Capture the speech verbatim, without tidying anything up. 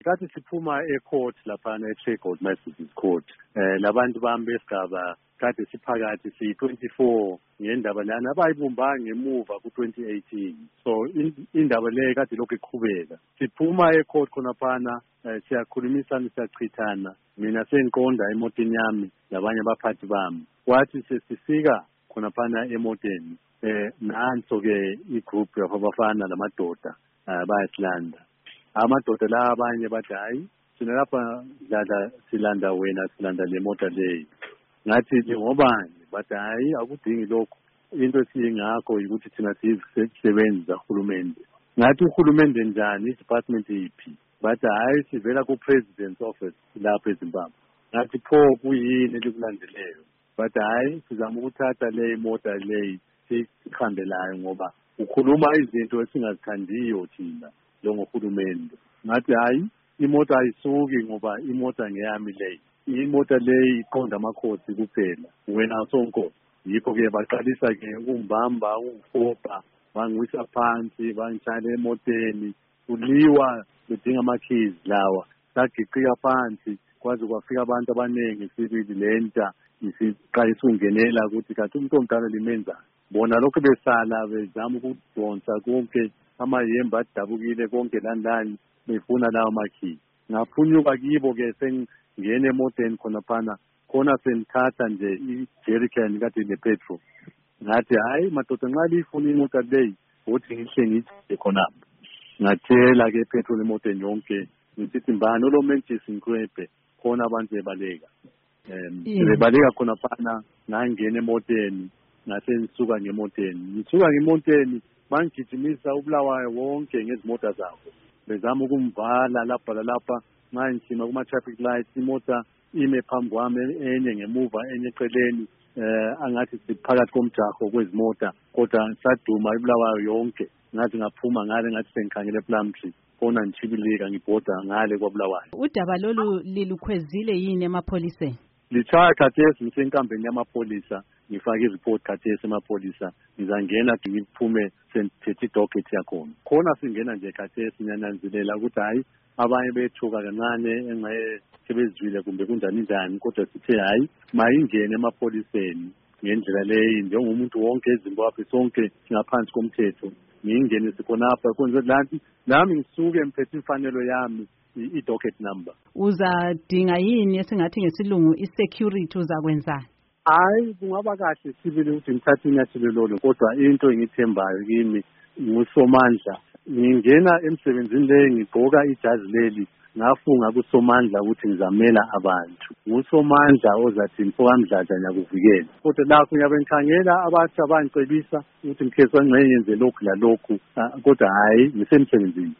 kathi siphuma e-court laphana e-Claycourt Magistrates Court eh labantu bami besigaba kade siphakathi si twenty-four ngendaba lana abayibumba ngemuva ku twenty eighteen. So indaba le kade lokho iqhubeka. Siphuma e-court khona phana siyakhulumisana siyachithana. Mina sengiqonda emotini yami labanye abaphathi bami. Kwathi sesifika khona phana emoteni eh nanso ke igroup yabafana lamadoda bayasilanda. Amadoda la abanye bathi hayi sina lapha dlala silanda wena silanda le mota leyi. Ngathi ngobani bathi hayi akudingi lokho into esiyingakho ukuthi thina sisebenza uhulumende. Ngathi uhulumende njani department iphi bathi hayi sivela ku president's office lapha eZimbabwe. Ngathi pho kuyini likulandeleyo bathi hayi sizama ukuthatha le mota leyi sikhambelayo ngoba ukhuluma izinto esingazithandiyo thina lo ngohulumende. Ngathi hayi imota ayisuki ngoba imota ngeyami leyi. Imota leyi iqonda amakhosi kuphela wena sonko. Yikho ke baqalisa ke ukumbamba ukufopa bangiwisa phansi bangitshaya emoteni kuliwa bedinga ama-keys lawa sagiqika phansi kwaze kwafika abantu abaningi sibili lenta isiqayisa ungenela ukuthi kanti umuntu omdala limenza bona lokho besala bezama ukudonsa konke amayembe adabukile konke landani befuna lawo makhi. Ngaphunyuka kibo ke sengene emoteni khona phana khona sengithatha nje i-jerrycan kade ne-petrol. Ngathi hayi madoda nxa lifuna imota leyi uthi ngihle ngithi khona ngathela ke petrol emoteni yonke ngithi mbani lo mentisi ngikwephe khona abantu bebaleka em bebaleka khona phana ngangena emoteni ngase ngisuka ngemoteni ngisuka ngemoteni bangijimisa uBulawayo wonke ngezimota zabo bezama ukumvala lapha lapha manje kuma traffic lights imota ime phambi kwami enye ngemuva enye eceleni eh angathi siphakathi komjaho kwezimota kodwa saduma iBulawayo yonke ngathi ngaphuma ngale ngathi sengikhangele Plumtree khona ngichibilika ngibhoda ngale kwaBulawayo. Udaba lolu lilukhwezile yini emapholiseni? Lichaya khathesi ngisenkambeni yamapholisa ngifake ireport khathesi emapholisa ngizangena ngiphume senthethe docket yakhona. Khona singena nje khathesi nyananzelela ukuthi hayi abanye bethuka kancane engaye sebezwile kumbe kunjani njani kodwa sithe hayi mayingene emapholiseni ngendlela leyi njengomuntu wonke eZimbabwe sonke ngaphansi komthetho ngingene sikhonapha kwenze lanti nami ngisuke emphethe imfanelo yami i-docket number. Uzadinga yini esingathi ngesilungu i-security uzakwenza? Hayi kungaba kahle sibili ukuthi ngithathe inyathelo lolo kodwa into engithembayo kimi ngusomandla ngingena emsebenzini leyi ngigqoka ijazi leli ngafunga kusomandla ukuthi ngizamela abantu ngusomandla ozathi mfokamdladla nyakuvikela kodwa lakho ngiyabe ngikhangela abathi abangicebisa ukuthi ngikhethe ngcenye yenze lokhu la lokhu kodwa hayi ngisemsebenzini.